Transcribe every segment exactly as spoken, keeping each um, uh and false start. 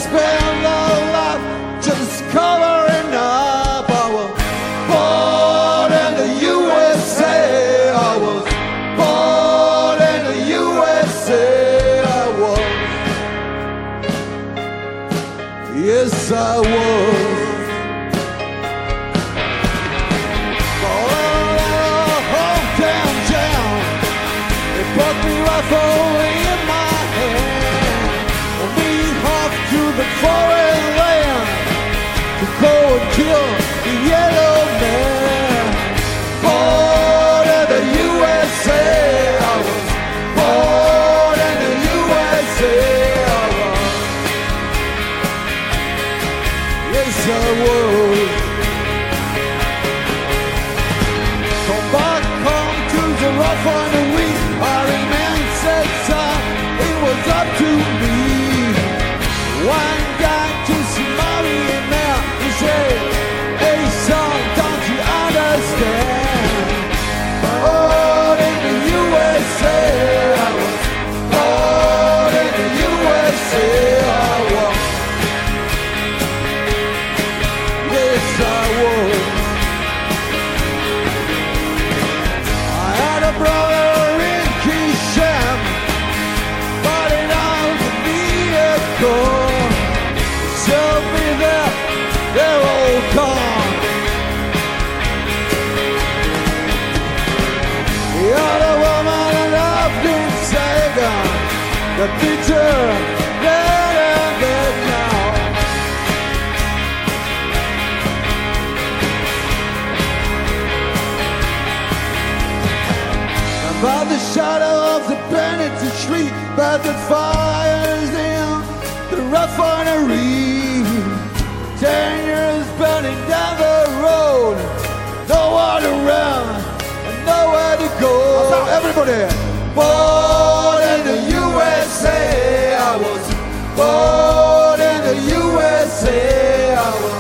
spend our life just covering up. I was born in the U S A. I was born in the U S A. I was. Yes, I was. Only in my hand, and we off to the foreign land to go and kill the yellow man. Born in the U S A, I was born in the U S A. I was. Yes, I was. Come back home to the refinery. I remember it was up to me. One guy to somebody in there, he said, "Hey son, don't you understand? Born in the U S A, I was born in the U S A, I was. Yes, I was. I had a brother. Tell me that they're all gone. The other woman and I've been taken. The teacher, dead and dead now. And by the shadow of the Bennington Street, by the fires in the refinery, ten years burning down the road, no one around and nowhere to go. Everybody, born in the U S A, I was born in the U S A, I was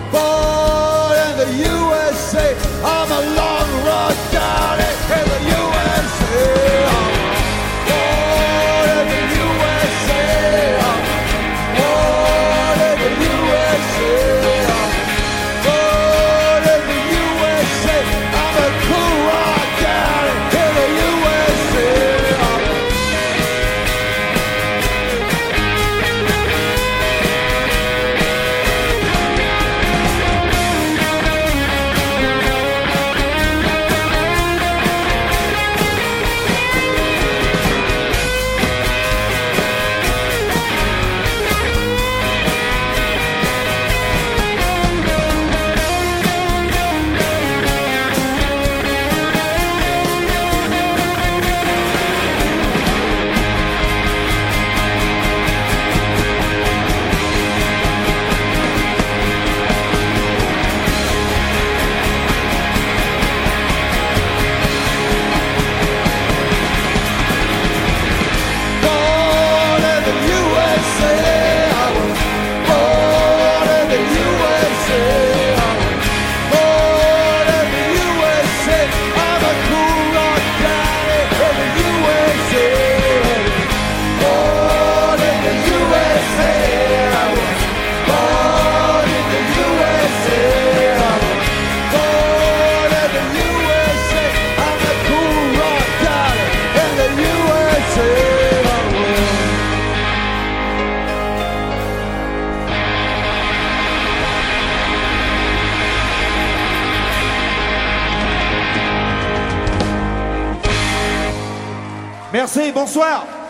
born in the U S A. I'm a long road down in the U S A. Merci, bonsoir.